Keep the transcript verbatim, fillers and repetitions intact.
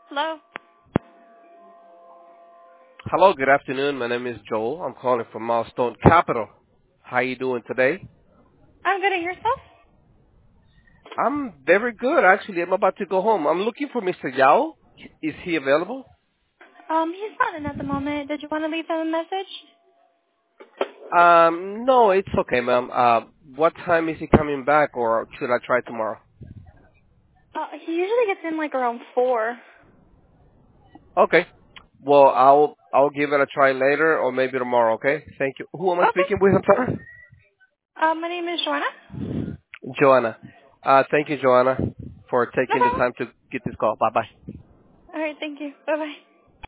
Hello. Hello, good afternoon. My name is Joel. I'm calling from Milestone Capital. How you doing today? I'm good. And yourself? I'm very good, actually. I'm about to go home. I'm looking for Mister Yao. Is he available? Um, he's not in at the moment. Did you want to leave him a message? Um, no, it's okay, ma'am. Uh, what time is he coming back, or should I try tomorrow? Uh, he usually gets in like around four. Okay. Well, I'll I'll give it a try later, or maybe tomorrow. Okay. Thank you. Who am I Okay. speaking with? I'm sorry. Uh, my name is Joanna. Joanna. Uh, thank you, Joanna, for No taking the problem. time to get this call. Bye bye. All right. Thank you. Bye bye.